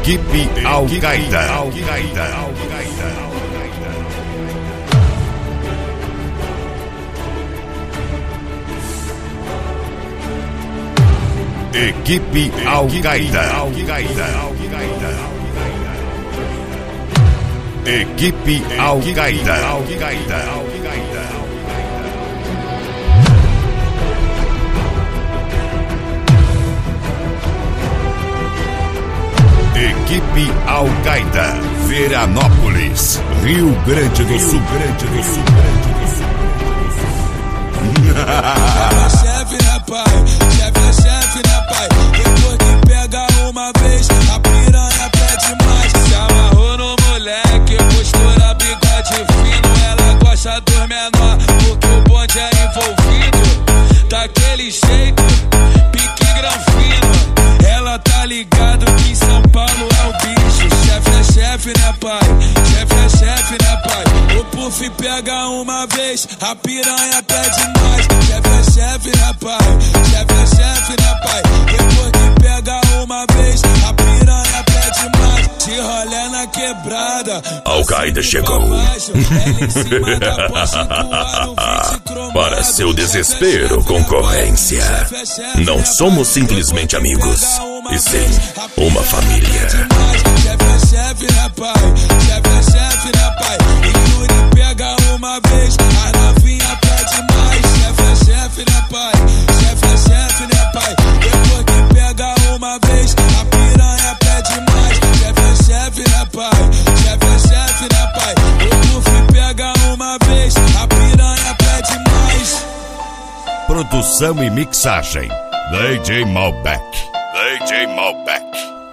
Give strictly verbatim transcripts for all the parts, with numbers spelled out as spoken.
Equipe Al-Qaeda. Equipe Al-Qaeda. Equipe Al-Qaeda. Equipe Al-Qaeda, Veranópolis, Rio Grande do Sul. Grande do Sul. Chefe, né, pai? Chefe é chefe, né, pai? Depois que pega uma vez, a piranha pede mais. Se amarrou no moleque, postura, bigode fino. Ela gosta dos menor, porque o bonde é envolvido. Daquele jeito, pique granfino. Ela tá ligado que em São Paulo é o bicho. Chefe é chefe, né, pai? Chefe é chefe, né, pai? O puff pega uma vez, a piranha pede mais. Chefe é chefe, né, pai? Chefe é chefe, né, pai? Depois que pega uma vez, a piranha pede mais. De rolé na quebrada, Al-Qaeda chegou. Para seu desespero, concorrência. Não somos simplesmente amigos, e sim uma família. Chefe é chefe, né, pai? Chefe é chefe, né, pai? E Yuri pega uma vez, a novinha pede mais. Chefe é chefe, né, pai? Chefe é chefe, né, pai? Depois que pega uma vez, a piranha pede mais. Chefe é chefe, né, pai? Chefe é chefe, né, pai? O puff pega uma vez, a piranha pede mais. Produção e mixagem, D J Malbec. D J Malbec.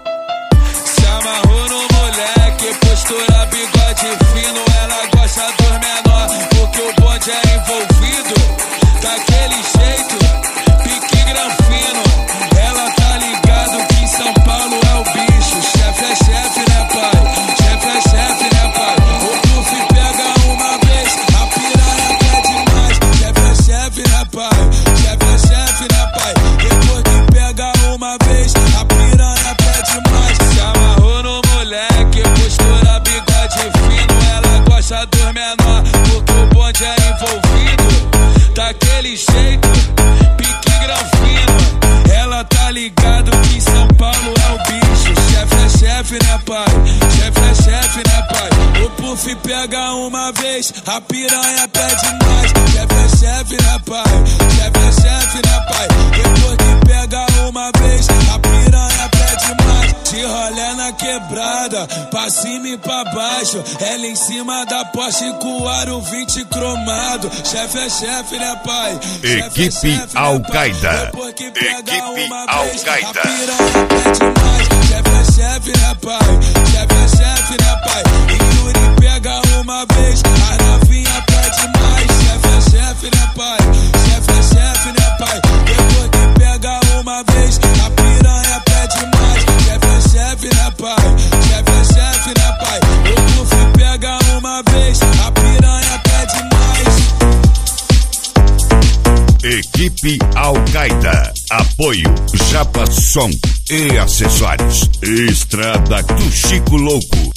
Se amarrou no moleque, postura, bigode fino. Ela gosta dos menor, porque o bonde é envolvido. Daquele jeito, pique granfino. Ela tá ligado que em São Paulo é o bicho. Chefe é chefe, né, pai? Chefe é chefe, né, pai? O puff pega uma vez, a piranha pede mais. Chefe é chefe, né, pai? Chefe é chefe, né, pai? Depois que pega uma vez, a piranha pede mais. Se amarrou no moleque, postura, bigode fino. Ela gosta dos menor, porque o bonde é envolvido. Daquele jeito, pique granfino. Ela tá ligado que em São Paulo é o bicho. Chefe é chefe, né, pai? Chefe é chefe, né, pai? O puff pega uma vez, a piranha pede mais. Chefe é chefe, né, pai? Chefe é chefe, né, pai? Depois que pega uma vez, a piranha pede mais. De rolé na quebrada, pra cima e pra baixo. Ela em cima da Porsche com o aro vinte cromado. Chefe é chefe, né, pai? Equipe Al-Qaeda. Equipe Al-Qaeda. A piranha pede mais. Chefe é chefe, né, pai? Chefe é chefe, né, pai? E Yuri pega uma vez, a novinha pede mais. Chefe é chefe, né, pai? Chefe é chefe, né, pai? Depois que pega uma vez, a piranha pede mais. Chefe é chefe, né, pai? Chefe é chefe, né, pai? O puff pega uma vez, a piranha pede mais. Equipe Al-Qaeda. Apoio Japa Som e acessórios. Estrada do Chico Louco.